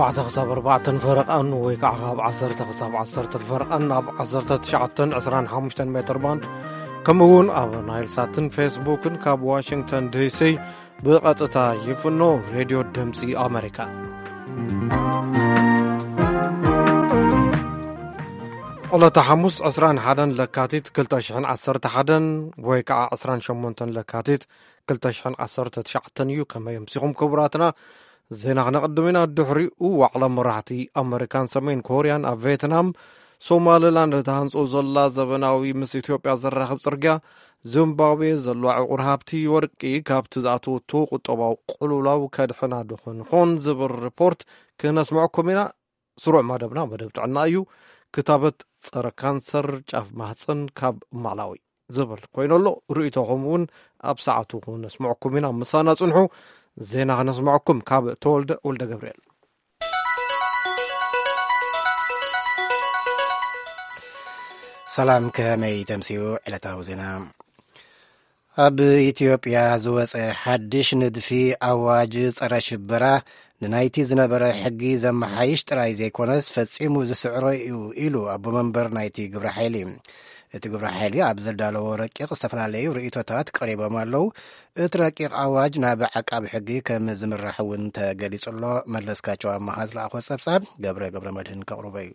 4 فرقان ويكعب 10 فرقان اب 1925 متر باند كمون اب نايل ساتن فيسبوكن كاب واشنطن دي سي بقطتا يفنو راديو دمسي امريكا الله تحمس 21 لكاتيت 2011 ويكع 28 لكاتيت 2019 يو كما يمسيهم كبراتنا زينا نقدمنا الدحري وعلى مرحتي أمريكان سمين كوريان أو فيتنام سوماليلاند تهانسو زلا زبناوي مس إثيوبيا زرخب صرقيا زيمبابوي زلوع قرهابتي ورقي كابت ذاتو تو قطباو قلولاو كادحنا دخن خون زبر ريبورت كنسمعكم هنا سروع مدبنا مدبتعنا أيو كتابة صار كانسر جاف مهتسن كاب مالاوي زبر كوينولو رؤيتهم أب ساعتو نسمعكم هنا مسانا صنحو زينا نسمعكم كاب تولد ولد جبريل سلام كمي تمسيو علتاو زينا أب إثيوبيا زوز حدش ندفي أواج صار شبرا نايتي زنبرا حقي زم حيش تراي زي كونس فتسيمو زسعري إلو أبو منبر نايتي قبر حيلي تقبر حالي عبزل دالو رقيق استفرالي ورئيتوتات قريبا مالو اترقيق عواج نابع عقاب حقي كم زمر حون تقليص الله ملسكاچو مهاز لاخو سبساب قبر مدهن كقربي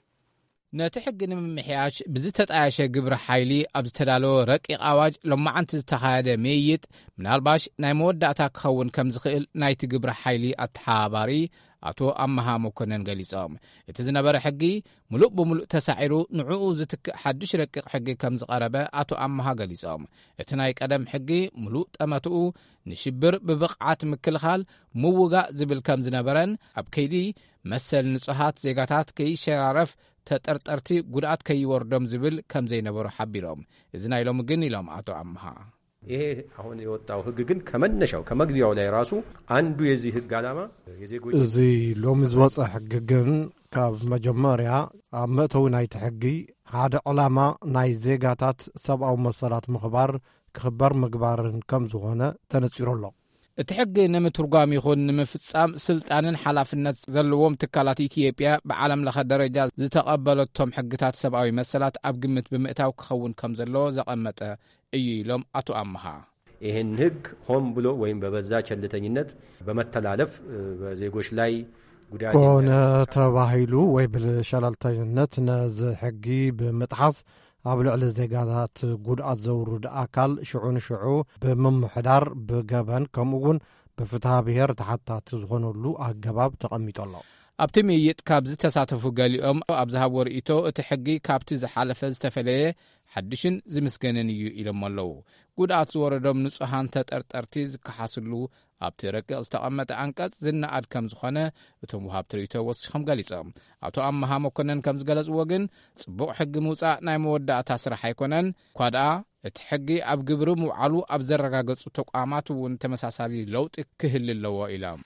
نتحق نمحياش بزتت عايشة قبر حيلي أبزتدالو رقيق عواج لما عنت تخاده ميت من الباش ناي مودعتا كخون كم زخيل نايت قبر حيلي أتحاباري أتو أمها مكنن قليصام اتزنبر حقي ملؤ بملؤ تسعيرو نعو زتك حدش رقيق حقي كم زقربة أتو أمها قليصام اتنايك أدم حقي ملؤ تأمتو نشبر ببقعات مكلخال موغا زبل كم زنبرن أبكيدي مسل نصحات زيغاتات كي شرارف تطرطرتي ጉድአት ከይወርዶም ዝብል ከም ዘይነበሩ ሓቢሮም እዝና ኢሎም ግን ኢሎም አቶ አምሃ ይሄ አሁን የወጣው ህግ ግን ከመነሻው ከመግቢያው ላይ ራሱ አንዱ የዚህ ህግ ዓላማ የዜጎች እዚ ሎም ዝወፀ ህግ ግን ካብ መጀመርያ ኣብ መእተው ናይቲ ሕጊ ሓደ ዓላማ ናይ ዜጋታት ሰብኣዊ መሰላት ምኽባር ክኽበር ምግባርን ከም ዝኾነ ተነፂሩ ኣሎ እቲ ሕጊ ንምትርጓም ይኹን ንምፍጻም ስልጣንን ሓላፍነት ዘለዎም ትካላት ኢትዮጵያ ብዓለም ለኸ ደረጃ ዝተቐበለቶም ሕግታት ሰብኣዊ መሰላት ኣብ ግምት ብምእታው ክኸውን ከም ዘለዎ ዘቐመጠ እዩ ኢሎም አቶ አምሃ ይህን ህግ ሆን ብሎ ወይም በበዛ ቸልተኝነት በመተላለፍ በዜጎች ላይ ጉዳት ኮነ ተባሂሉ ወይ ብሸለልተኝነት ነዚ ሕጊ ብምጥሓስ ኣብ ልዕሊ ዜጋታት ጉድኣት ዘውርድ ኣካል ሽዑን ሽዑ ብምምሕዳር ብገበን ከምኡውን ብፍትሐ ብሔር ተሓታቲ ዝኾነሉ ኣገባብ ተቐሚጡ ኣሎ ኣብቲ ምይጥ ካብ ዝተሳተፉ ገሊኦም ኣብ ዝሃብ ርኢቶ እቲ ሕጊ ካብቲ ዝሓለፈ ዝተፈለየ ሓድሽን ዝምስገነን እዩ ኢሎም ኣለዉ ጉድኣት ዝወረዶም ንጹሃን ተጠርጠርቲ ዝከሓስሉ ኣብቲ ረቂቕ ዝተቐመጠ አንቀጽ ዝነኣድ ከም ዝኾነ እቶም ውሃብ ትርኢቶ ወሲኾም ገሊፆም ኣቶ ኣምሃ መኮነን ከም ዝገለጽዎ ግን ጽቡቕ ሕጊ ምውፃእ ናይ መወዳእታ ስራሕ ኣይኮነን እኳ ደኣ እቲ ሕጊ ኣብ ግብሪ ምውዓሉ ኣብ ዘረጋገጹ ተቋማት እውን ተመሳሳሊ ለውጢ ክህል ኣለዎ ኢሎም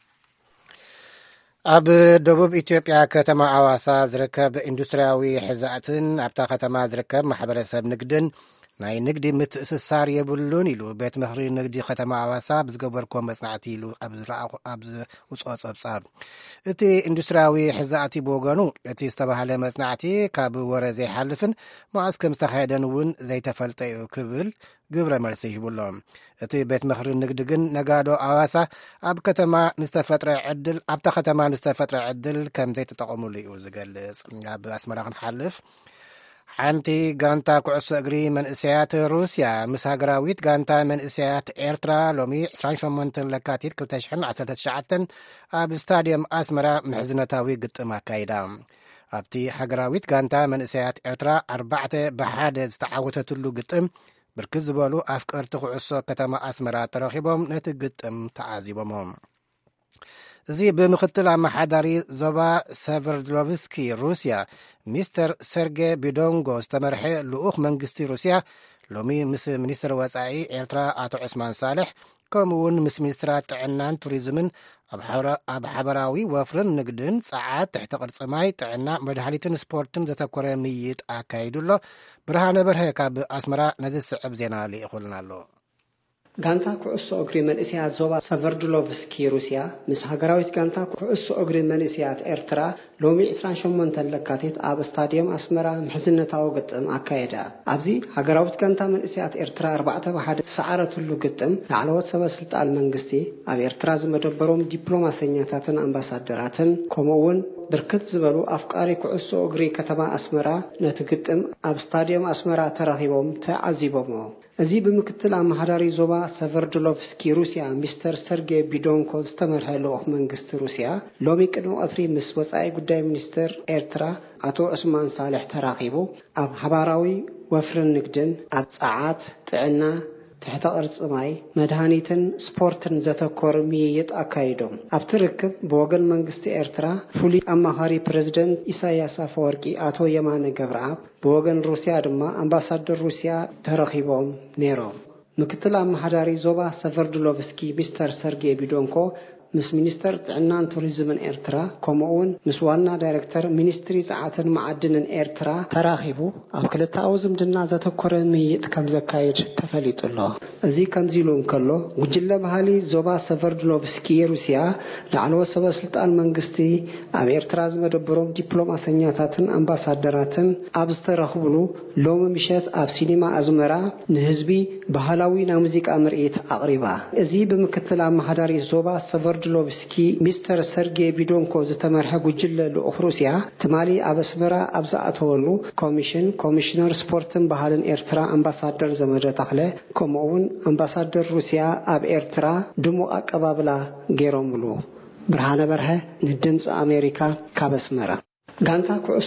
ኣብ ደቡብ ኢትዮጵያ ከተማ ኣዋሳ ዝርከብ ኢንዱስትርያዊ ሕዛእትን ኣብታ ከተማ ዝርከብ ማሕበረሰብ ንግድን ናይ ንግዲ ምትእስሳር የብሉን ኢሉ ቤት ምኽሪ ንግዲ ከተማ ኣዋሳ ብዝገበርኮ መጽናዕቲ ኢሉ ኣብ ዝውፅኦ ጸብጻብ እቲ ኢንዱስትርያዊ ሕዛእቲ ብወገኑ እቲ ዝተባህለ መጽናዕቲ ካብ ወረ ዘይሓልፍን መዓዝ ከም ዝተኻየደን እውን ዘይተፈልጠ እዩ ክብል ግብረ መልሲ ይብሎም እቲ ቤት ምኽሪ ንግዲ ግን ነጋዶ ኣዋሳ ኣብታ ከተማ ንዝተፈጥረ ዕድል ከም ዘይተጠቐሙሉ እዩ ዝገልጽ ኣብ ኣስመራ ክንሓልፍ ሓንቲ ጋንታ ኩዕሶ እግሪ መንእሰያት ሩስያ ምስ ሃገራዊት ጋንታ መንእሰያት ኤርትራ ሎሚ 28 ለካቲት 2019 ኣብ ስታድየም ኣስመራ ምሕዝነታዊ ግጥም ኣካይዳ ኣብቲ ሃገራዊት ጋንታ መንእሰያት ኤርትራ 4-1 ዝተዓወተትሉ ግጥም ብርክት ዝበሉ ኣፍቀርቲ ኩዕሶ ከተማ ኣስመራ ተረኺቦም ነቲ ግጥም ተዓዚቦሞም እዚ ብምክትል ኣመሓዳሪ ዞባ ሰቨርድሎቭስኪ ሩስያ ሚስተር ሰርጌይ ቢዶንጎ ዝተመርሐ ልኡኽ መንግስቲ ሩስያ ሎሚ ምስ ሚኒስትር ወፃኢ ኤርትራ ኣቶ ዑስማን ሳልሕ ከምኡውን ምስ ሚኒስትራት ጥዕናን ቱሪዝምን ኣብ ሓበራዊ ወፍርን ንግድን ፀዓት ትሕቲ ቅርፂ ማይ ጥዕና መድሃኒትን ስፖርትን ዘተኮረ ምይጥ ኣካይዱሎ ብርሃነ በርሀ ካብ ኣስመራ ነዚ ስዕብ ዜና ልኢኹልና ኣሎ ጋንታ ኩዕሶ እግሪ መንእስያት ዞባ ሰቨርድሎቭስኪ ሩስያ ምስ ሃገራዊት ጋንታ ኩዕሶ እግሪ መንእስያት ኤርትራ ሎሚ 28 ለካቲት ኣብ ስታዲየም ኣስመራ ምሕዝነታዊ ግጥም ኣካየዳ። ኣብዚ ሃገራዊት ጋንታ መንእስያት ኤርትራ 4-1 ሰዓረትሉ ግጥም ላዕለዎት ሰበስልጣን መንግስቲ ኣብ ኤርትራ ዝመደበሮም ዲፕሎማሰኛታትን ኣምባሳደራትን ከምኡውን ብርክት ዝበሉ ኣፍቃሪ ኩዕሶ እግሪ ከተማ ኣስመራ ነቲ ግጥም ኣብ ስታዲየም ኣስመራ ተራኺቦም ተዓዚቦሞ። እዚ ብምክትል ኣመሓዳሪ ዞባ ሰቨርድሎቭስኪ ሩስያ ሚስተር ሰርጌይ ቢዶንኮ ዝተመርሐ ልኡኽ መንግስቲ ሩስያ ሎሚ ቅድሚ ቀትሪ ምስ ወፃኢ ጉዳይ ሚኒስትር ኤርትራ ኣቶ ዑስማን ሳልሕ ተራኺቡ ኣብ ሓባራዊ ወፍርን ንግድን ኣብ ጸዓት ጥዕና ትሕተ ቅርጽ ማይ መድሃኒትን ስፖርትን ዘተኮር ምይይጥ ኣካይዶም። ኣብቲ ርክብ ብወገን መንግስቲ ኤርትራ ፍሉይ ኣማኻሪ ፕሬዝደንት ኢሳያስ አፈወርቂ ኣቶ የማነ ገብረአብ ብወገን ሩስያ ድማ ኣምባሳደር ሩስያ ተረኺቦም ነይሮም። ምክትል ኣመሓዳሪ ዞባ ሰቨርድሎቭስኪ ሚስተር ሰርጌይ ቢዶንኮ ምስ ሚኒስተር ጥዕናን ቱሪዝምን ኤርትራ ከምኡውን ምስ ዋና ዳይሬክተር ሚኒስትሪ ጸዓትን ማዕድንን ኤርትራ ተራኺቡ ኣብ ክልተኣዊ ዝምድና ዘተኮረ ምይይጥ ከም ዘካይድ ተፈሊጡሎ። እዚ ከምዚሉ እንከሎ ጉጅለ ባህሊ ዞባ ሰቨርድሎቭስኪ ሩስያ ላዕለዎት ሰበስልጣን መንግስቲ ኣብ ኤርትራ ዝመደበሮም ዲፕሎማሰኛታትን ኣምባሳደራትን ኣብ ዝተረኽብሉ ሎሚ ምሸት ኣብ ሲኒማ ኣዝመራ ንህዝቢ ባህላዊ ናይ ሙዚቃ ምርኢት ኣቕሪባ። እዚ ብምክትል ኣመሓዳሪ ዞባ ሰቨርድሎቭስኪ ሚስተር ሰርጌይ ቢዶንኮ ዝተመርሐ ጉጅለ ልኡኽ ሩስያ ትማሊ ኣብ ኣስመራ ኣብ ዝኣተወሉ ኮሚሽነር ስፖርትን ባህልን ኤርትራ ኣምባሳደር ዘመደ ተኽለ ከምኡውን ኣምባሳደር ሩስያ ኣብ ኤርትራ ድሙቕ ኣቀባብላ ገይሮምሉ። ብርሃነ በርሀ ንድምፂ ኣሜሪካ ካብ ኣስመራ። ጋንታ ኩዕሶ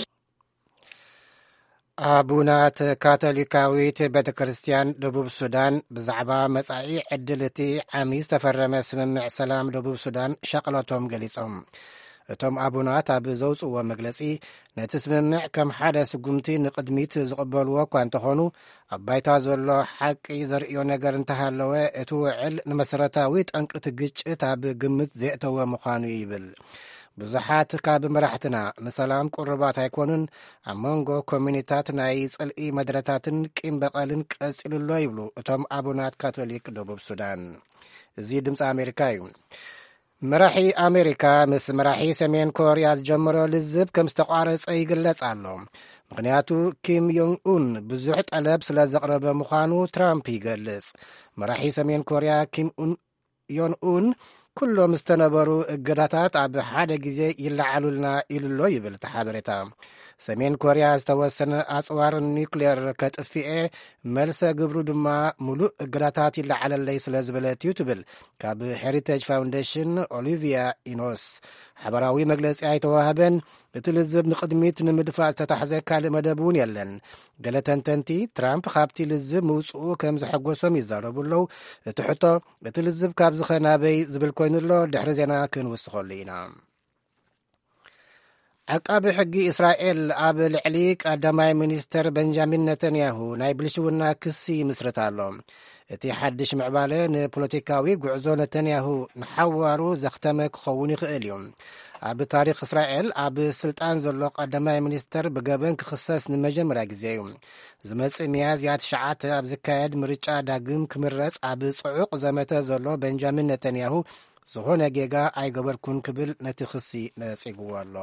ኣቡናት ካቶሊካዊት ቤተ ክርስቲያን ደቡብ ሱዳን ብዛዕባ መጻኢ ዕድል እቲ ዓሚ ዝተፈረመ ስምምዕ ሰላም ደቡብ ሱዳን ሸቕለቶም ገሊጾም። እቶም ኣቡናት ኣብ ዘውፅዎ መግለጺ ነቲ ስምምዕ ከም ሓደ ስጉምቲ ንቕድሚት ዝቕበልዎ እኳ እንተኾኑ ኣብ ባይታ ዘሎ ሓቂ ዘርእዮ ነገር እንተሃለወ እቲ ውዕል ንመሰረታዊ ጠንቅቲ ግጭት ኣብ ግምት ዘእተወ ምዃኑ ይብል። ብዙሓት ካብ መራሕትና ንሰላም ቁርባት ኣይኮኑን፣ ኣብ መንጎ ኮሚኒታት ናይ ጽልኢ መድረታትን ቂም በቐልን ቀጺሉሎ ይብሉ እቶም ኣቡናት ካቶሊክ ደቡብ ሱዳን። እዚ ድምፂ ኣሜሪካ እዩ። መራሒ ኣሜሪካ ምስ መራሒ ሰሜን ኮርያ ዝጀመሮ ልዝብ ከም ዝተቋረጸ ይግለጽ ኣሎ። ምክንያቱ ኪም ዮንግ ኡን ብዙሕ ጠለብ ስለ ዘቕረበ ምዃኑ ትራምፕ ይገልጽ። መራሒ ሰሜን ኮርያ ኪም ዮንግ ኡን ኩሎም ዝተነበሩ እገዳታት ኣብ ሓደ ግዜ ይለዓሉልና ኢሉሎ ይብል ተሓበሬታ። ሰሜን ኮርያ ዝተወሰነ ኣጽዋር ኒውክሌር ከጥፊኤ መልሰ ግብሩ ድማ ሙሉእ እገዳታት ይለዓለለይ ስለ ዝበለት እዩ ትብል ካብ ሄሪቴጅ ፋውንዴሽን ኦሊቪያ ኢኖስ። ሓበራዊ መግለጺ ኣይተዋህበን። እቲ ልዝብ ንቕድሚት ንምድፋእ ዝተታሕዘ ካልእ መደብ እውን የለን። ገለ ተንተንቲ ትራምፕ ካብቲ ልዝብ ምውፅኡ ከም ዘሐጐሶም ይዛረቡ ኣለዉ። እቲ ሕቶ እቲ ልዝብ ካብ ዝኸናበይ ዝብል ኮይኑሎ ድሕሪ ዜና ክንውስኸሉ ኢና። ዓቃቢ ሕጊ እስራኤል ኣብ ልዕሊ ቀዳማይ ሚኒስተር ቤንጃሚን ነተንያሁ ናይ ብልሽውና ክሲ ይምስርት ኣሎ። እቲ ሓድሽ ምዕባለ ንፖለቲካዊ ጉዕዞ ነተንያሁ ንሓዋሩ ዘኽተመ ክኸውን ይኽእል እዩ። ኣብ ታሪክ እስራኤል ኣብ ስልጣን ዘሎ ቀዳማይ ሚኒስተር ብገበን ክኽሰስ ንመጀመርያ ግዜ እዩ። ዝመጽእ ሚያዝያ 9 ኣብ ዝካየድ ምርጫ ዳግም ክምረጽ ኣብ ጽዑቕ ዘመተ ዘሎ ቤንጃሚን ነተንያሁ ዝኾነ ጌጋ ኣይገበርኩን ክብል ነቲ ክሲ ነጺግዎ ኣሎ።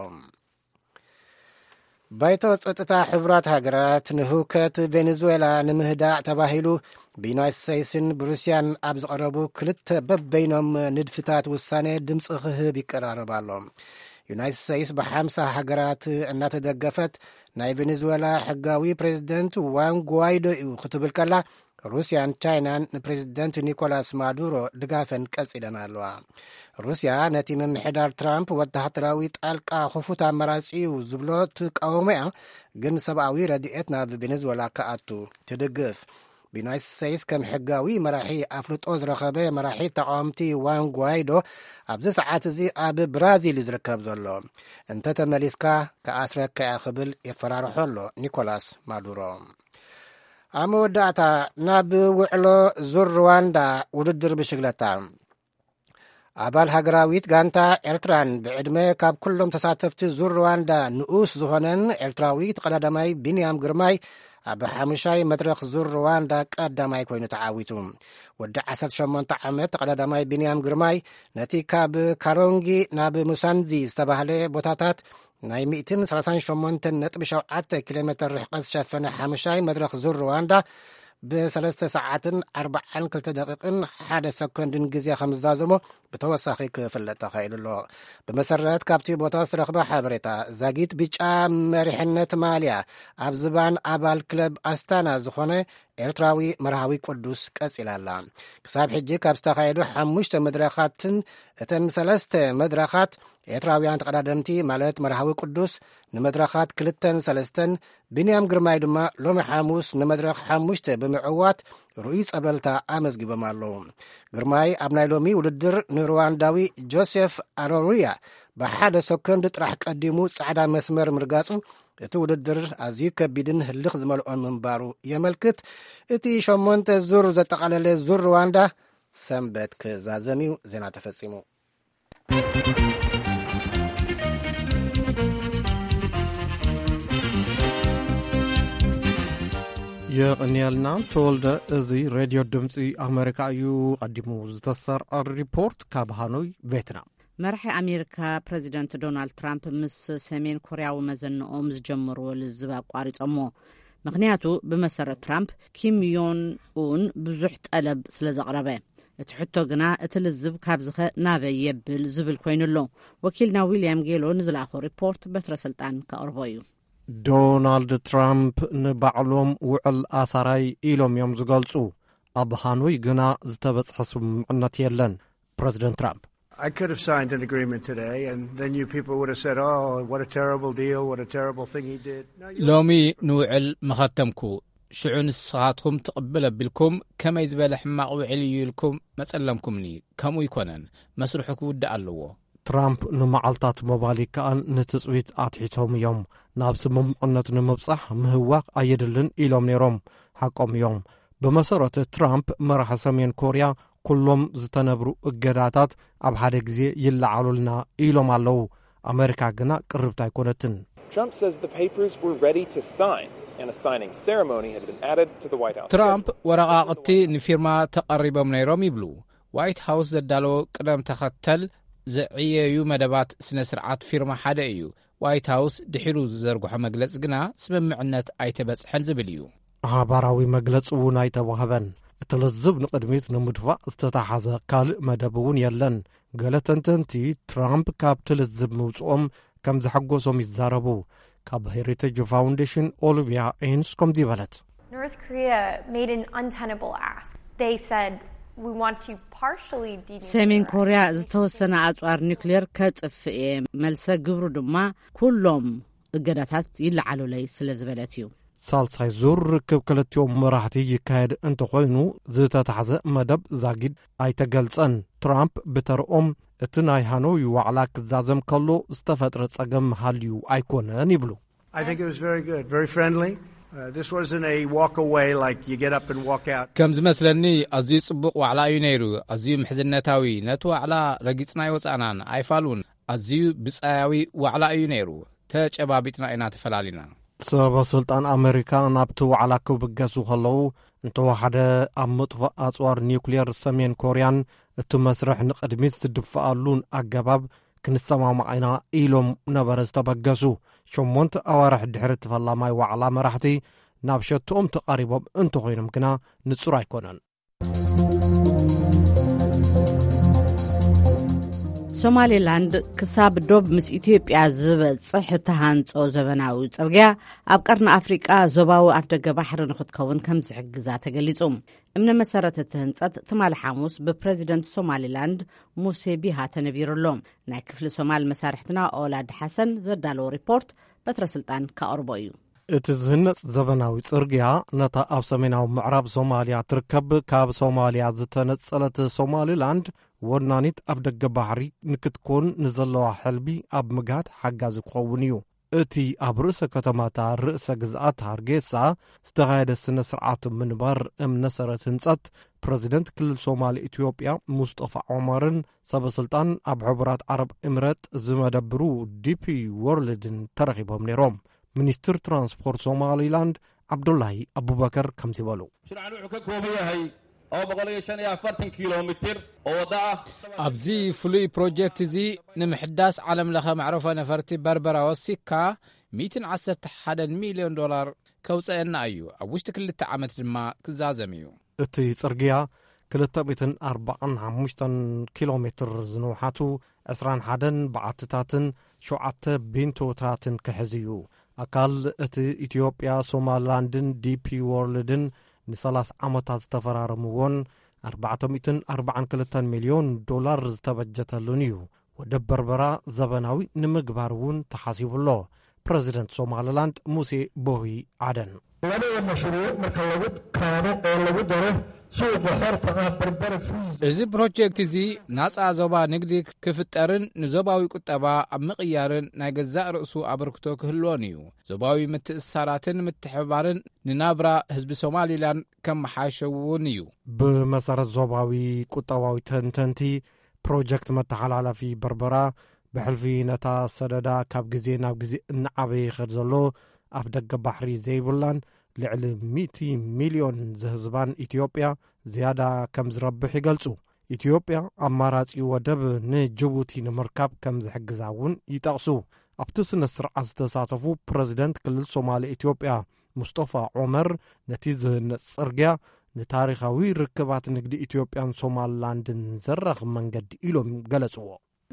ባይቶ ጸጥታ ሕቡራት ሃገራት ንህውከት ቬኔዙዌላ ንምህዳዕ ተባሂሉ ብዩናይትድ ስቴትስን ብሩስያን ኣብ ዝቐረቡ ክልተ በበይኖም ንድፍታት ውሳኔ ድምፂ ክህብ ይቀራረብ ኣሎ። ዩናይትድ ስቴትስ ብ50 ሃገራት እናተደገፈት ናይ ቬኔዙዌላ ሕጋዊ ፕሬዚደንት ዋን ጓይዶ እዩ ክትብል ከላ ሩስያን ቻይናን ንፕሬዚደንት ኒኮላስ ማዱሮ ድጋፈን ቀጺደን ኣለዋ። ሩስያ ነቲ ምምሕዳር ትራምፕ ወተሃደራዊ ጣልቃ ክፉት ኣመራጺ እዩ ዝብሎ ትቃወሞ እያ፣ ግን ሰብኣዊ ረድኤት ናብ ቬኔዙዌላ ከኣቱ ትድግፍ። ብዩናይትድ ስቴትስ ከም ሕጋዊ መራሒ ኣፍልጦ ዝረኸበ መራሒ ተቃወምቲ ዋን ጓይዶ ኣብዚ ሰዓት እዚ ኣብ ብራዚል እዩ ዝርከብ ዘሎ። እንተተመሊስካ ከኣስረካ እያ ክብል የፈራርሖ ኣሎ ኒኮላስ ማዱሮ። ኣብ መወዳእታ ናብ ውዕሎ ዙር ሩዋንዳ ውድድር ብሽግለታ ኣባል ሃገራዊት ጋንታ ኤርትራን ብዕድመ ካብ ኩሎም ተሳተፍቲ ዙር ሩዋንዳ ንኡስ ዝኾነን ኤርትራዊ ተቐዳዳማይ ቢንያም ግርማይ ኣብ ሓሙሻይ መድረኽ ዙር ሩዋንዳ ቀዳማይ ኮይኑ ተዓዊቱ ወዲ 18 ዓመት ተቐዳዳማይ ቢንያም ግርማይ ነቲ ካብ ካሮንጊ ናብ ሙሳንዚ ዝተባህለ ቦታታት ናይ 138.7 ኪሎ ሜትር ርሕቀት ዝሸፈነ ሓሙሻይ መድረኽ ዙር ሩዋንዳ ብ3 ሰዓትን 42 ደቂቕን 1 ሰኮንድን ግዜ ከም ዝዛዘሞ ብተወሳኺ ክፍለጥ ተኻኢሉ ኣሎ። ብመሰረት ካብቲ ቦታ ዝተረኽበ ሓበሬታ ዛጊት ብጫ መሪሕነት ማልያ ኣብ ዝባን ኣባል ክለብ ኣስታና ዝኾነ ኤርትራዊ መርሃዊ ቅዱስ ቀፂላ ኣላ። ክሳብ ሕጂ ካብ ዝተኻየዱ 5 መድረኻትን እተን 3 መድረኻት ኤርትራውያን ተቐዳደምቲ ማለት መርሃዊ ቅዱስ ንመድረኻት 2-3 ቢንያም ግርማይ ድማ ሎሚ ሓሙስ ንመድረኽ 5 ብምዕዋት ሩኡይ ጸብለልታ ኣመዝጊቦም ኣለዉ። ግርማይ ኣብ ናይ ሎሚ ውድድር ንሩዋንዳዊ ጆሴፍ ኣሮሩያ ብ1 ሰኮንድ ጥራሕ ቀዲሙ ጻዕዳ መስመር ምርጋጹ እቲ ውድድር ኣዝዩ ከቢድን ህልኽ ዝመልኦን ምንባሩ የመልክት። እቲ 8 ዙር ዘጠቓለለ ዙር ሩዋንዳ ሰንበት ክዛዘም እዩ። ዜና ተፈጺሙ። የቕንያልና ተወልደ እዚ ሬድዮ ድምፂ ኣሜሪካ እዩ። ቀዲሙ ዝተሰርዐ ሪፖርት ካብ ሃኖይ ቬትናም። መራሒ ኣሜሪካ ፕሬዚደንት ዶናልድ ትራምፕ ምስ ሰሜን ኮርያዊ መዘንኦም ዝጀመርዎ ልዝብ ኣቋሪጾሞ። ምክንያቱ ብመሰረት ትራምፕ ኪም ዮን ኡን ብዙሕ ጠለብ ስለ ዘቕረበ፣ እቲ ሕቶ ግና እቲ ልዝብ ካብዝኸ ናበይ የብል ዝብል ኮይኑሎ። ወኪልና ዊልያም ጌሎ ንዝለኣኾ ሪፖርት በትረ ስልጣን ከቕርቦ እዩ። ዶናልድ ትራምፕ ንባዕሎም ውዕል ኣሳራይ ኢሎም እዮም ዝገልጹ። ኣብ ሃኖይ ግና ዝተበጽሐ ስምምዕነት የለን። ፕሬዚደንት ትራምፕ I could have signed an agreement today and then you people would have said, oh, what a terrible deal, what a terrible thing he did. ሎሚ ንውዕል መኸተምኩ ሽዑ ንስኻትኩም ትቕብል ኣቢልኩም ከመይ ዝበለ ሕማቕ ውዕል እዩ ኢልኩም መጸለምኩምኒ። ከምኡ ይኮነን፣ መስርሑ ክውዳእ ኣለዎ። ትራምፕ ንመዓልታት ሞባይል ከኣን ንትጽቢት ኣትሒቶም እዮም። ናብ ስምምዕነት ንምብጻሕ ምህዋቕ ኣየድልን ኢሎም ነይሮም። ሓቆም እዮም። ብመሰረት ትራምፕ መራሒ ሰሜን ኮርያ ኩሎም ዝተነብሩ እገዳታት ኣብ ሓደ ግዜ ይለዓሉልና ኢሎም ኣለዉ። ኣሜሪካ ግና ቅርብታ ኣይኮነትን። ትራምፕ ወረቓቕቲ ንፊርማ ተቐሪቦም ነይሮም ይብሉ። ዋይት ሃውስ ዘዳለዎ ቅደም ተኸተል ዘዕየዩ መደባት ስነ ስርዓት ፊርማ ሓደ እዩ። ዋይት ሃውስ ድሒሩ ዝዘርግሖ መግለጽ ግና ስምምዕነት ኣይተበጽሐን ዝብል እዩ። ሓባራዊ መግለጽ እውን ኣይተዋህበን። እቲ ልዝብ ንቕድሚት ንምድፋእ ዝተታሓዘ ካልእ መደብ እውን የለን። ገለ ተንተንቲ ትራምፕ ካብቲ ልዝብ ምውጽኦም ከም ዝሐጐሶም ይዛረቡ። ካብ ሄሪቴጅ ፋውንዴሽን ኦሊቪያ ኤንስ ከምዚ በለት። ሰሜን ኮርያ ዝተወሰነ ኣጽዋር ኒውክሌር ከጽፍእ መልሰ ግብሩ ድማ ኩሎም እገዳታት ይለዓሉለይ ስለ ዝበለት እዩ። ሳልሳይ ዙር ርክብ ክልቲኦም መራሕቲ ይካየድ እንተኾይኑ ዝተታሕዘ መደብ ዛጊድ ኣይተገልጸን። ትራምፕ ብተርኦም እቲ ናይ ሃኖይ ዋዕላ ክዛዘም ከሎ ዝተፈጥረ ጸገም ሃልዩ ኣይኮነን ይብሉ። ከም ዝመስለኒ ኣዝዩ ጽቡቕ ዋዕላ እዩ ነይሩ። ኣዝዩ ምሕዝነታዊ፣ ነቲ ዋዕላ ረጊጽና ይወፃእናን ኣይፋሉን። ኣዝዩ ብጻያዊ ዋዕላ እዩ ነይሩ። ተጨባቢጥና ኢና ተፈላሊና። ሰበስልጣን ኣሜሪካ ናብቲ ዋዕላ ክብገሱ ከለዉ እንተወሓደ ኣብ ምጥፋእ ኣጽዋር ኒውክሌር ሰሜን ኮርያን እቲ መስርሕ ንቕድሚት ዝድፍኣሉን ኣገባብ ክንሰማማዒና ኢሎም ነበረ ዝተበገሱ። 8 ኣዋርሕ ድሕሪ ተፈላማይ ዋዕላ መራሕቲ ናብ ሸትኦም ተቓሪቦም እንተኾይኖም ግና ንጹር ኣይኮነን። ሶማሌላንድ ክሳብ ዶብ ምስ ኢትዮጵያ ዝበጽሕ ተሃንጾ ዘበናዊ ጽርግያ ኣብ ቀርኒ ኣፍሪቃ ዞባዊ ኣፍደገ ባሕሪ ንኽትከውን ከም ዝሕግዛ ተገሊጹ። እምነ መሰረት እቲ ህንጸት ትማል ሓሙስ ብፕሬዚደንት ሶማሌላንድ ሙሴ ቢሃ ተነቢሩሎም። ናይ ክፍሊ ሶማል መሳርሕትና ኦላድ ሓሰን ዘዳለዎ ሪፖርት በትረ ስልጣን ካቕርቦ እዩ። እቲ ዝህነጽ ዘበናዊ ጽርግያ ነታ ኣብ ሰሜናዊ ምዕራብ ሶማልያ ትርከብ ካብ ሶማልያ ዝተነጸለት ሶማሊላንድ ወናኒት ኣብ ደገ ባሕሪ ንክትኮን ንዘለዋ ሕልቢ ኣብ ምግሃድ ሓጋዚ ክኸውን እዩ። እቲ ኣብ ርእሰ ከተማታ ርእሰ ግዝኣት ሃርጌሳ ዝተኻየደ ስነ ስርዓት ምንባር እምነሰረት ህንጸት ፕሬዚደንት ክልል ሶማሊ ኢትዮጵያ ሙስጠፋ ዖመርን ሰበስልጣን ኣብ ሕቡራት ዓረብ እምረት ዝመደብሩ ዲፒ ወርልድን ተረኺቦም ነይሮም። ሚኒስትር ትራንስፖርት ሶማሊላንድ ዓብዱላሂ አቡበከር ከም ዝበሉ ኣብዚ ፍሉይ ፕሮጀክት እዚ ንምሕዳስ ዓለም ለኸ መዕረፎ ነፈርቲ በርበራ ወሲካ $111 ሚልዮን ከውፅአና እዩ። ኣብ ውሽጢ 2 ዓመት ድማ ክዛዘም እዩ። እቲ ጽርግያ 245 ኪሎ ሜትር ዝንውሓቱ 21 በዓትታትን 7 ቤንቶታትን ክሕዝ እዩ። ኣካል እቲ ኢትዮጵያ ሶማላንድን ዲፒ ወርልድን ን30 ዓመታት ዝተፈራረምዎን $442 ሚልዮን ዝተበጀተሉን እዩ። ወደብ በርበራ ዘበናዊ ንምግባር እውን ተሓሲቡሎ። ፕሬዚደንት ሶማሊላንድ ሙሴ ቦሂ ዓደን እዚ ፕሮጀክት እዚ ናጻ ዞባ ንግዲ ክፍጠርን ንዞባዊ ቁጠባ ኣብ ምቕያርን ናይ ገዛእ ርእሱ ኣበርክቶ ክህልዎን እዩ። ዞባዊ ምትእስሳራትን ምትሕባርን ንናብራ ህዝቢ ሶማሊላንድ ከም መሓሸውን እዩ። ብመሰረት ዞባዊ ቁጠባዊ ተንተንቲ ፕሮጀክት መተሓላለፊ በርበራ ብሕልፊ ነታ ሰደዳ ካብ ግዜ ናብ ግዜ እናዓበየ ይኸድ ዘሎ ኣፍ ደገ ባሕሪ ዘይብላን ልዕሊ 100 ሚልዮን ዝህዝባን ኢትዮጵያ ዝያዳ ከም ዝረብሕ ይገልጹ። ኢትዮጵያ ኣማራጺ ወደብ ንጅቡቲ ንምርካብ ከም ዝሕግዛ እውን ይጠቕሱ። ኣብቲ ስነ ስርዓት ዝተሳተፉ ፕረዚደንት ክልል ሶማሊ ኢትዮጵያ ሙስጠፋ ዑመር ነቲ ዝህነጽ ጽርግያ ንታሪኻዊ ርክባት ንግዲ ኢትዮጵያን ሶማሊላንድን ዘራኽብ መንገዲ ኢሎም ገለጽዎ።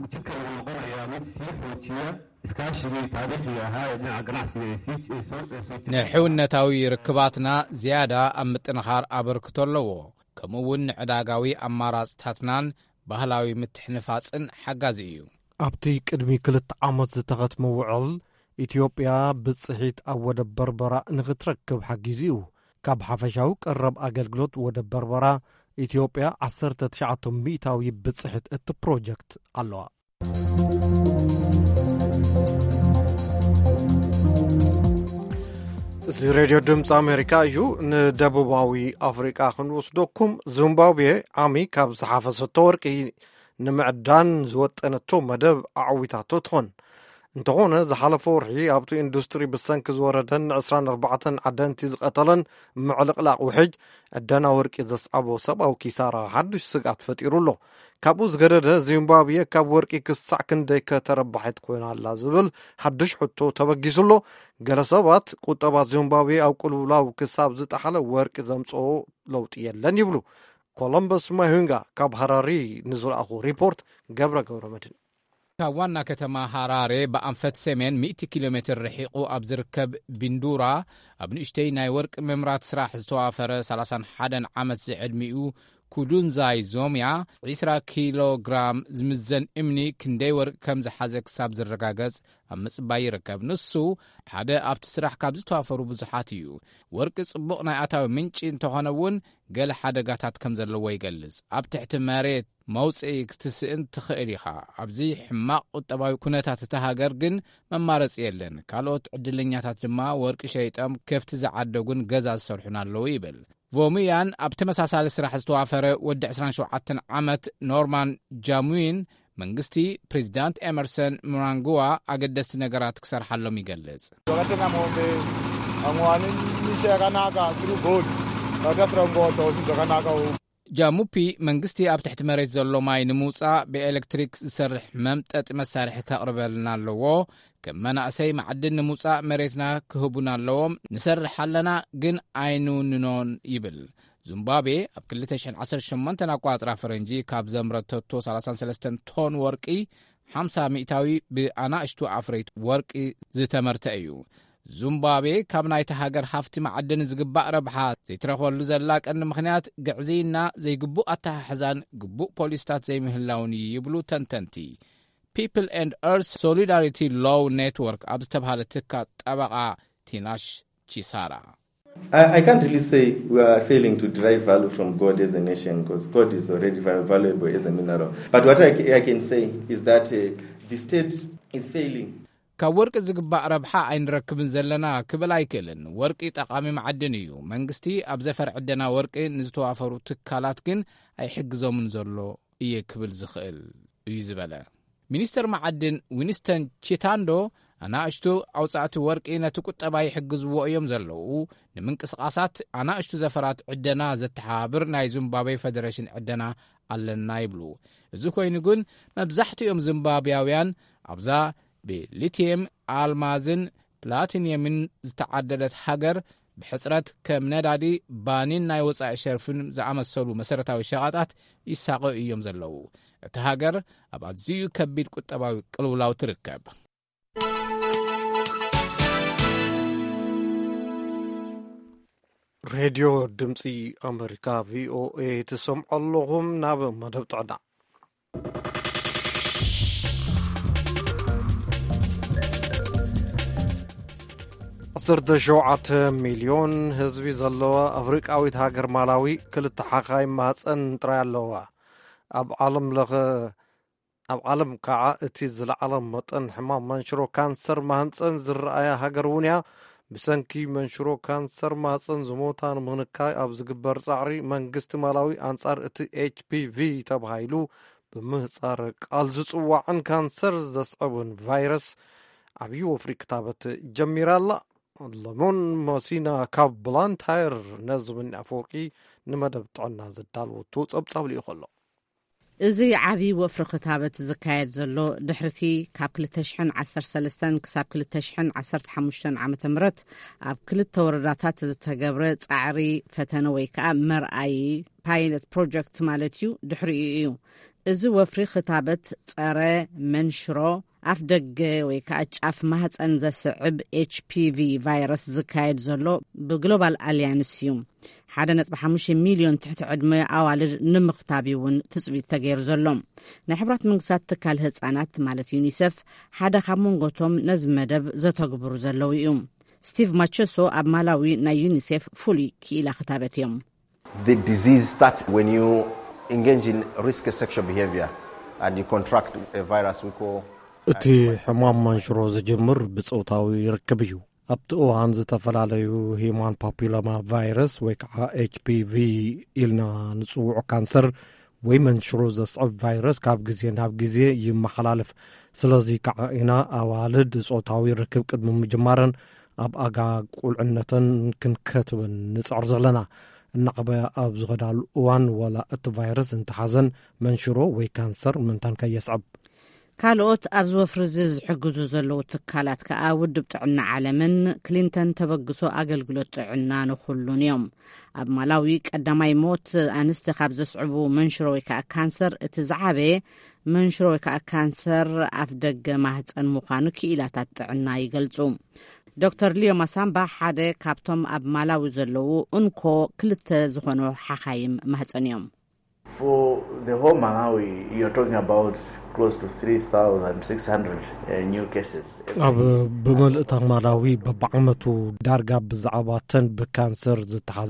ንሕውነታዊ ርክባትና ዝያዳ ኣብ ምጥንኻር ኣበርክቶ ኣለዎ። ከምኡውን ንዕዳጋዊ ኣማራጽታትናን ባህላዊ ምትሕንፋጽን ሓጋዚ እዩ። ኣብቲ ቅድሚ 2 ዓመት ዝተኸትመ ውዕል ኢትዮጵያ ብጽሒት ኣብ ወደብ በርበራ ንኽትረክብ ሓጊዙ እዩ። ካብ ሓፈሻዊ ቀረብ ኣገልግሎት ወደብ በርበራ ኢትዮጵያ 19 ሚእታዊ ብጽሒት እቲ ፕሮጀክት ኣለዋ። እዚ ሬድዮ ድምፂ ኣሜሪካ እዩ። ንደቡባዊ ኣፍሪቃ ክንወስደኩም ዚምባብዌ ዓሚ ካብ ዝሓፈሰቶ ወርቂ ንምዕዳን ዝወጠነቶ መደብ ኣዕዊታቶ ትኾን እንተኾነ ዝሓለፈ ወርሒ ኣብቲ ኢንዱስትሪ ብሰንኪ ዝወረደን 24 ዓደንቲ ዝቐተለን ምዕልቕላቕ ውሕጅ ዕደና ወርቂ ዘስዓቦ ሰብኣዊ ኪሳራ ሓዱሽ ስጋት ፈጢሩሎ። ካብኡ ዝገደደ ዚምባብዌ ካብ ወርቂ ክሳዕ ክንደይ ከተረባሒት ኮይና ኣላ ዝብል ሓዱሽ ሕቶ ተበጊሱሎ። ገለ ሰባት ቁጠባት ዚምባብዌ ኣብ ቁልውላው ክሳብ ዝጠሓለ ወርቂ ዘምጽኦ ለውጢ የለን ይብሉ። ኮሎምበስ ማሂንጋ ካብ ሃራሪ ንዝረኣኹ ሪፖርት ገብረ መድን ካብ ዋና ከተማ ሃራሬ ብኣንፈት ሰሜን 100 ኪሎ ሜትር ርሒቑ ኣብ ዝርከብ ቢንዱራ ኣብ ንእሽተይ ናይ ወርቂ ምምራት ስራሕ ዝተዋፈረ 31 ዓመት ዝዕድሚኡ ኩዱንዛይ ዞምያ 20 ኪሎ ግራም ዝምዘን እምኒ ክንደይ ወርቂ ከም ዝሓዘ ክሳብ ዝረጋገጽ ኣብ ምጽባይ ይርከብ። ንሱ ሓደ ኣብቲ ስራሕ ካብ ዝተዋፈሩ ብዙሓት እዩ። ወርቂ ጽቡቕ ናይ ኣታዊ ምንጪ እንተኾነ እውን ገለ ሓደጋታት ከም ዘለዎ ይገልጽ። ኣብ ትሕቲ መሬት መውፅኢ ክትስእን ትኽእል ኢኻ። ኣብዚ ሕማቕ ቁጠባዊ ኩነታት እታ ሃገር ግን መማረፂ የለን። ካልኦት ዕድለኛታት ድማ ወርቂ ሸይጦም ከፍቲ ዝዓደጉን ገዛ ዝሰርሑን ኣለዉ ይብል። ቮሙያን ኣብ ተመሳሳሊ ስራሕ ዝተዋፈረ ወዲ 27 ዓመት ኖርማን ጃሙዊን መንግስቲ ፕሬዚዳንት ኤመርሰን ምናንጓዋ ኣገደስቲ ነገራት ክሰርሓሎም ይገልጽ። ጃሙፒ መንግስቲ ኣብ ትሕቲ መሬት ዘሎ ማይ ንምውፃእ ብኤሌክትሪክ ዝሰርሕ መምጠጥ መሳርሒ ከቕርበልና ኣለዎ። ከም መናእሰይ ማዕድን ንምውፃእ መሬትና ክህቡና ኣለዎም። ንሰርሕ ኣለና ግን ኣይንውንኖን ይብል። ዚምባብዌ ኣብ 2018 ኣቋፅራ ፈረንጂ ካብ ዘምረተቶ 33 ቶን ወርቂ 50 ሚእታዊ ብኣናእሽቱ ኣፍሬት ወርቂ ዝተመርተ እዩ። ዚምባብዌ ካብ ናይቲ ሃገር ሃፍቲ ማዕድን ዝግባእ ረብሓ ዘይትረኽበሉ ዘላ ቀንዲ ምኽንያት ግዕዚና ዘይግቡእ ኣተሓሕዛን ግቡእ ፖሊስታት ዘይምህላውን ይብሉ ተንተንቲ። ፒፕል ኤንድ ኤርስ ሶሊዳሪቲ ሎው ኔትወርክ ኣብ ዝተባሃለ ትካል ጠበቓ ቲናሽ ቺሳራ I can't really say we are failing to derive value from gold as a nation because gold is already valuable as a mineral. But what I can say is that the state is failing. ካብ ወርቂ ዝግባእ ረብሓ ኣይንረክብን ዘለና ክብል ኣይክእልን። ወርቂ ጠቓሚ ማዕድን እዩ። መንግስቲ ኣብ ዘፈር ዕደና ወርቂ ንዝተዋፈሩ ትካላት ግን ኣይሕግዞምን ዘሎ እየ ክብል ዝኽእል እዩ ዝበለ ሚኒስተር ማዕድን ዊንስተን ቺታንዶ ኣናእሽቱ ኣውጻእቲ ወርቂ ነቲ ቁጠባ ይሕግዝዎ እዮም ዘለዉ ንምንቅስቓሳት ኣናእሽቱ ዘፈራት ዕደና ዘተሓባብር ናይ ዚምባብዌ ፌደሬሽን ዕደና ኣለና ይብሉ። እዚ ኮይኑ ግን መብዛሕትኦም ዚምባብያውያን ኣብዛ ብሊቲየም ኣልማዝን ፕላቲኒየምን ዝተዓደለት ሃገር ብሕፅረት ከም ነዳዲ ባኒን ናይ ወፃኢ ሸርፍን ዝኣመሰሉ መሰረታዊ ሸቓጣት ይሳቀዩ እዮም ዘለዉ። እቲ ሃገር ኣብ ኣዝዩ ከቢድ ቁጠባዊ ቅልውላው ትርከብ። ሬድዮ ድምፂ ኣሜሪካ ቪኦኤ ትሰምዑ ኣለኹም። ናብ መደብ ጥዕና 17 ሚልዮን ህዝቢ ዘለዋ ኣፍሪቃዊት ሃገር ማላዊ ክልተ ሓኻይ ማህፀን ጥራይ ኣለዋ። ኣብ ዓለም ከዓ እቲ ዝለዓለ መጠን ሕማም መንሽሮ ካንሰር ማህፀን ዝረኣያ ሃገር እውን እያ። ብሰንኪ መንሽሮ ካንሰር ማህፀን ዝሞታ ንምንካይ ኣብ ዝግበር ጻዕሪ መንግስቲ ማላዊ ኣንጻር እቲ ኤችፒቪ ተባሂሉ ብምህጻረ ቃል ዝጽዋዕን ካንሰር ዘስዕቡን ቫይረስ ዓብዪ ወፍሪ ክታበት ጀሚራላ። ሎሞን ሞሲና ካብ ብላንታየር ነዝምን ኣፈወርቂ ንመደብ ጥዕና ዘዳልወቱ ጸብጻብ ልዩ ኸሎ እዚ ዓብዪ ወፍሪ ክታበት ዝካየድ ዘሎ ድሕርቲ ካብ 2013 ክሳብ 2015 ዓ.ም ኣብ ክልተ ወረዳታት ዝተገብረ ጻዕሪ ፈተነ ወይ ከዓ መርኣይ ፓይለት ፕሮጀክት ማለት እዩ ድሕሪኡ እዩ። እዚ ወፍሪ ክታበት ጸረ መንሽሮ ኣፍ ደገ ወይ ከዓ ጫፍ ማህፀን ዘስዕብ ኤችፒቪ ቫይረስ ዝካየድ ዘሎ ብግሎባል ኣልያንስ እዩ። 1.5 ሚልዮን ትሕቲ ዕድመ ኣዋልድ ንምኽታብ እውን ትጽቢት ተገይሩ ዘሎ። ናይ ሕብራት መንግስታት ትካል ህፃናት ማለት ዩኒሴፍ ሓደ ካብ መንጎቶም ነዚ መደብ ዘተግብሩ ዘለው እዩ። ስቲቭ ማቸሶ ኣብ ማላዊ ናይ ዩኒሴፍ ፍሉይ ክኢላ ክታበት እዮም። The disease starts when you engage in risky sexual behavior and you contract a virus we call እቲ ሕማም መንሽሮ ዝጅምር ብፆታዊ ርክብ እዩ። ኣብቲ እዋን ዝተፈላለዩ ሂማን ፓፒሎማ ቫይረስ ወይ ከዓ ኤችፒቪ ኢልና ንጽውዑ ካንሰር ወይ መንሽሮ ዘስዕብ ቫይረስ ካብ ግዜ ናብ ግዜ ይመሓላለፍ። ስለዚ ከዓ ኢና ኣዋልድ ፆታዊ ርክብ ቅድሚ ምጅማረን ኣብ ኣጋ ቁልዕነተን ክንከትብን ንጽዕር ዘለና። እናቐበያ ኣብ ዝኸዳሉ እዋን ወላ እቲ ቫይረስ እንተሓዘን መንሽሮ ወይ ካንሰር ምንታን ከየስዕብ። ካልኦት ኣብ ዝወፍሪ ዝሕግዙ ዘለዉ ትካላት ከዓ ውድብ ጥዕና ዓለምን ክሊንተን ተበግሶ ኣገልግሎት ጥዕና ንኹሉን እዮም። ኣብ ማላዊ ቀዳማይ ሞት ኣንስቲ ካብ ዘስዕቡ መንሽሮ ወይ ከዓ ካንሰር እቲ ዝዓበየ መንሽሮ ወይ ከዓ ካንሰር ኣፍ ደገ ማህፀን ምዃኑ ክኢላታት ጥዕና ይገልጹ። ዶክተር ሊዮ ማሳምባ ሓደ ካብቶም ኣብ ማላዊ ዘለዉ እንኮ ክልተ ዝኾኑ ሓኻይም ማህፀን እዮም። For the whole Malawi, you're talking about close to 3,600 new cases. ኣብ ብምልእታ ማላዊ በብዓመቱ ዳርጋ ብዛዕባተን ብካንሰር ዝተሓዛ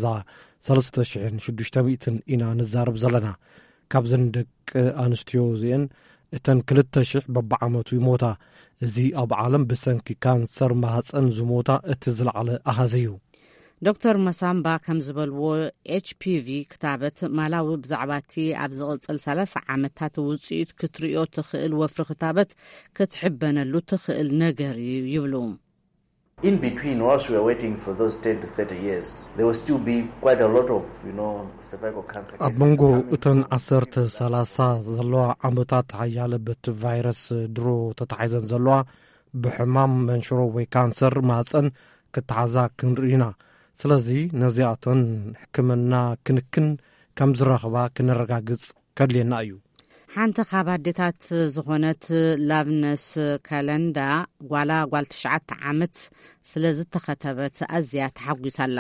3,600 ኢና ንዛረብ ዘለና። ካብዘን ደቂ ኣንስትዮ እዚአን እተን 2,000 በብዓመቱ ይሞታ። እዚ ኣብ ዓለም ብሰንኪ ካንሰር ማህፀን ዝሞታ እቲ ዝለዓለ ኣሃዝ እዩ። ዶክተር መሳምባ ከም ዝበልዎ ኤችፒቪ ክታበት ማላዊ ብዛዕባቲ ኣብ ዝቕፅል 30 ዓመታት ውፅኢት ክትሪኦ ትኽእል ወፍሪ ክታበት ክትሕበነሉ ትኽእል ነገር እዩ ይብሉ። In between, whilst we are waiting for those 10 to 30 years, there will still be quite a lot of, cervical cancer cases. ኣብ መንጎ እተን 10-30 ዘለዋ ዓመታት ሓያለ በቲ ቫይረስ ድሮ ተታሒዘን ዘለዋ ብሕማም መንሽሮ ወይ ካንሰር ማህፀን ክትሓዛ ክንርኢና። ስለዚ ነዚኣተን ሕክምና ክንክን ከም ዝረኽባ ክንረጋግጽ ከድልየና እዩ። ሓንቲ ካብ ኣዴታት ዝኾነት ላብነስ ካለንዳ ጓል 9 ዓመት ስለ ዝተኸተበት ኣዝያ ተሓጒሳላ።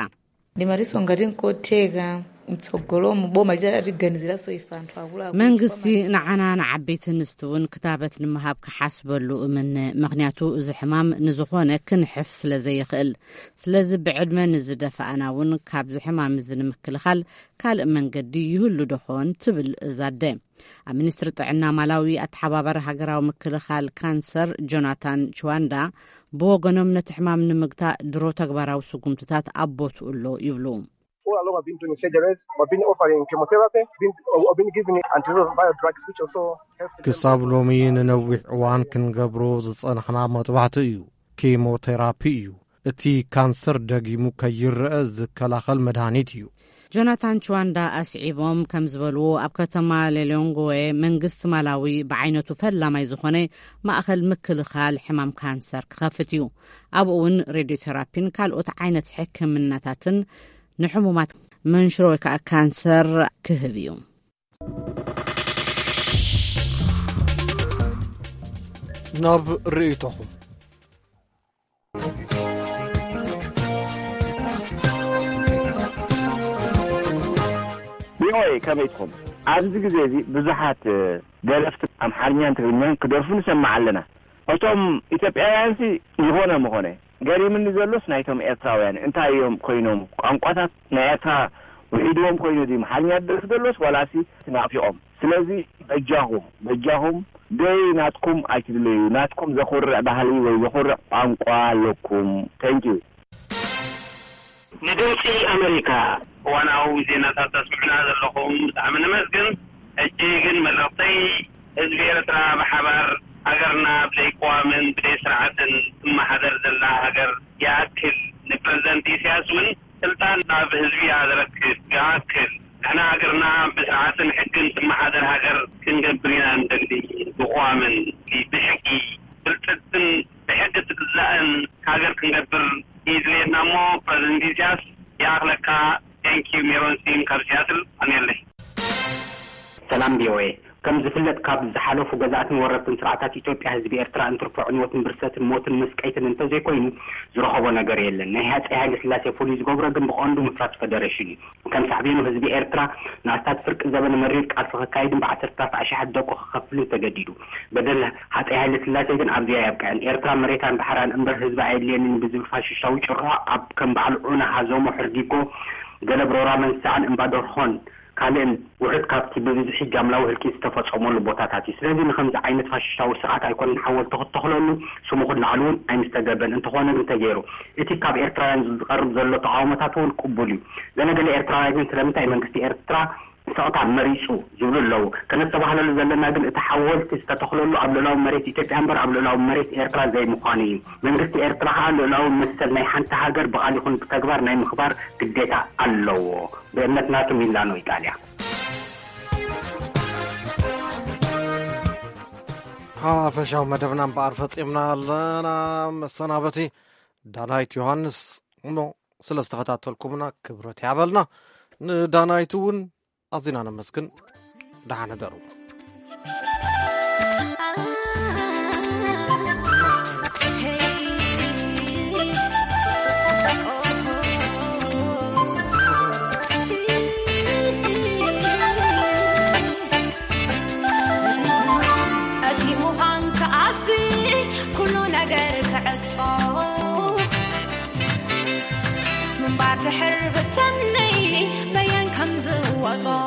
መንግስቲ ንዓና ንዓበይቲ ኣንስቲ እውን ክታበት ንምሃብ ክሓስበሉ እምነ። ምክንያቱ እዚ ሕማም ንዝኾነ ክንሕፍ ስለ ዘይኽእል። ስለዚ ብዕድመ ንዝደፈኣና እውን ካብዚ ሕማም እዚ ንምክልኻል ካልእ መንገዲ ይህሉ ደኾን ትብል ዛደ። ኣብ ሚኒስትሪ ጥዕና ማላዊ ኣተሓባባሪ ሃገራዊ ምክልኻል ካንሰር ጆናታን ችዋንዳ ብወገኖም ነቲ ሕማም ንምግታእ ድሮ ተግባራዊ ስጉምትታት ኣቦትኡሎ ይብሉ። All along I've been doing surgeries, I've been offering chemotherapy, I've been giving antiretroviral drugs which also help. ክሳብ ሎሚ ንነዊሕ እዋን ክንገብሮ ዝጸንሕና መጥባሕቲ እዩ። ኬሞቴራፒ እዩ እቲ ካንሰር ደጊሙ ከይርአ ዝከላኸል መድሃኒት እዩ ጆናታን ቹዋንዳ ኣስዒቦም ከም ዝበልዎ ኣብ ከተማ ሌሎንጎዌ መንግስቲ ማላዊ ብዓይነቱ ፈላማይ ዝኾነ ማእኸል ምክልኻል ሕማም ካንሰር ክኸፍት እዩ ኣብኡ እውን ሬድዮቴራፒን ካልኦት ዓይነት ሕክምናታትን ንሕሙማት መንሽሮ ወይ ከዓ ካንሰር ክህብ እዩ ናብ ርእይቶኹም ቢኦይ ከመይትኩም ኣብዚ ግዜ እዚ ብዙሓት ደረፍቲ ኣምሓርኛን ትግርኛን ክደርፉ ንሰማዕ ኣለና እቶም ኢትዮጵያውያንሲ ይሆነ መሆነ ገሪምኒ ዘሎስ ናይቶም ኤርትራውያን እንታይ እዮም ኮይኖም ቋንቋታት ናይ ኤርትራ ውሒዶም ኮይኑ ዲ ኣምሓርኛ ደርፍ ዘሎስ ወላሲ ተናፊኦም ስለዚ በጃኹም ደይ ናትኩም ኣይትድልዩ ናትኩም ዘኹርዕ ባህሊ ወይ ዘኹርዕ ቋንቋ ኣለኩም ታንኪዩ ንድምፂ ኣሜሪካ ዋናው ዜናታት ተስምዕና ዘለኹም ብጣዕሚ ንመስግን እጂ ግን መልእኽተይ ህዝቢ ኤርትራ ብሓባር ሃገርና ብዘይቋምን ብዘይ ስርዓትን ትመሓደር ዘላ ሃገር ያክል ንፕረዚደንት ኢሳያስ እውን ስልጣን ናብ ህዝቢ ዝረክብ ያክል ንሕና ሃገርና ብስርዓትን ሕግን ትመሓደር ሃገር ክንገብር ኢና ንደግዲ ብቋምን ብሕጊ ብልጥትን ብሕጊ ትግዛእን ሃገር ክንገብር ኢድሌትና እሞ ፕረዚደንት ኢሳያስ ያኽለካ ቴንኪዩ ሜሮንሲን ካብ ሲያትል ኣነየለይ ሰላም ቢኦኤ ከም ዝፍለጥ ካብ ዝሓለፉ ገዛእትን ወረርትን ስርዓታት ኢትዮጵያ ህዝቢ ኤርትራ እንትርፍዑን ወትን ብርሰትን ሞትን መስቀይትን እንተዘይኮይኑ ዝረኸቦ ነገር የለን ናይ ሃፀይ ሃይለ ስላሴ ፖሊስ ገብረ ግን ብቐንዱ ምፍራስ ፌደሬሽን እዩ ከም ሳዕቤኑ ህዝቢ ኤርትራ ናስታት ፍርቂ ዘበን መሪር ቃልሲ ክካይድን ብ19 ደቁ ክኸፍልን ተገዲዱ በደል ሃፀይ ሃይለ ስላሴ ግን ኣብዚያ ያብቃን ኤርትራ መሬታን ባሕራን እምበር ህዝቢ ኣይድልየንን ብዝብል ፋሽስታዊ ጭርሖ ኣብ ከም በዓል ዑና ሃዞሞ ሕርጊጎ ገለ ብሮራ መንሳዕን እምባደርኾን ካልእን ውሕድ ካብቲ ብብዝሒ ጃምላዊ ህልቂ ዝተፈጸመሉ ቦታታት እዩ ስለዚ ንከምዚ ዓይነት ፋሽስታዊ ስርዓት ኣይኮነን ሓወልቲ ክትተኽለሉ ስሙ ክላዕሉ እውን ኣይምስተገበን እንተኾነ ግን ተገይሩ እቲ ካብ ኤርትራውያን ዝቐርብ ዘሎ ተቃውሞታት እውን ቅቡል እዩ ገለገለ ኤርትራውያን ግን ስለምንታይ መንግስቲ ኤርትራ ሰቕታ መሪፁ ዝብሉ ኣለዉ ከነተባህለሉ ዘለና ግን እቲ ሓወልቲ ዝተተኽለሉ ኣብ ልዕላዊ መሬት ኢትዮጵያ እምበር ኣብ ልዕላዊ መሬት ኤርትራ ዘይምዃኑ እዩ መንግስቲ ኤርትራ ከዓ ልዕላዊ መሰል ናይ ሓንቲ ሃገር ብቓል ይኹን ብተግባር ናይ ምኽባር ግዴታ ኣለዎ ብእምነት ናቱ ሚላኖ ኢጣልያ ሓፈሻዊ መደብና እምበኣር ፈፂምና ኣለና መሰናበቲ ዳናይት ዮሃንስ እሞ ስለ ዝተኸታተልኩምና ክብረት ያበልና ንዳናይቱ እውን أزينا نمسكن دعنا درو أتي مهانك أبي كل نجار كعطا من بعد حرب تني بيان كم زوطا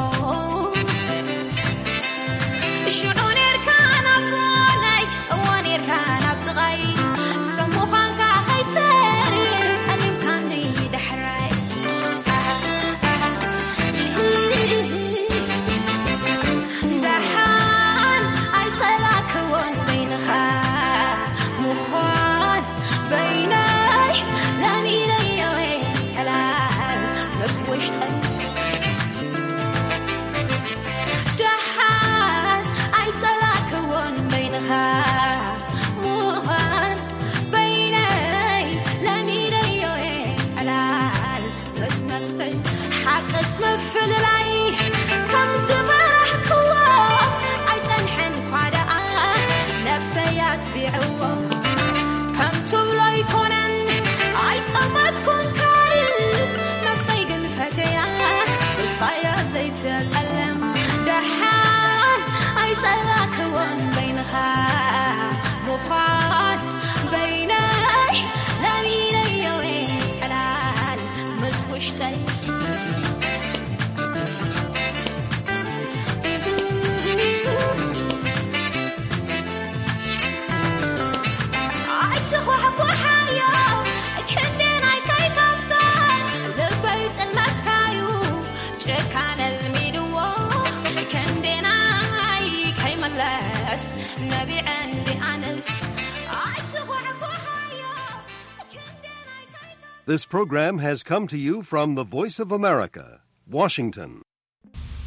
شعور كان أبغاني وانير كان أبغاي سموهان كخيتر ألم كان لي دحراي دحان أيطلعك وان بينخا مخان بيني لاني ليوي ألا نسوشتي مهان بيني لاني ليوي علال بس نفسي حق اسم فدلعي كم زفرح كوا عيتنحن قادة نفسي يتبعوا كم تبلا يكونن عيطمت كون كارل نفسي قنفتيا رصايا زيت يتألم دحان عيتلاك وان مخان بيني لاني ليوي حلال مسوشتي عيتخو حبو حايو كندين اي كاي كافتا للبيت المتكايو جكان الميدو كندين اي كاي ملاس نبي عندي أنس This program has come to you from the Voice of America, Washington.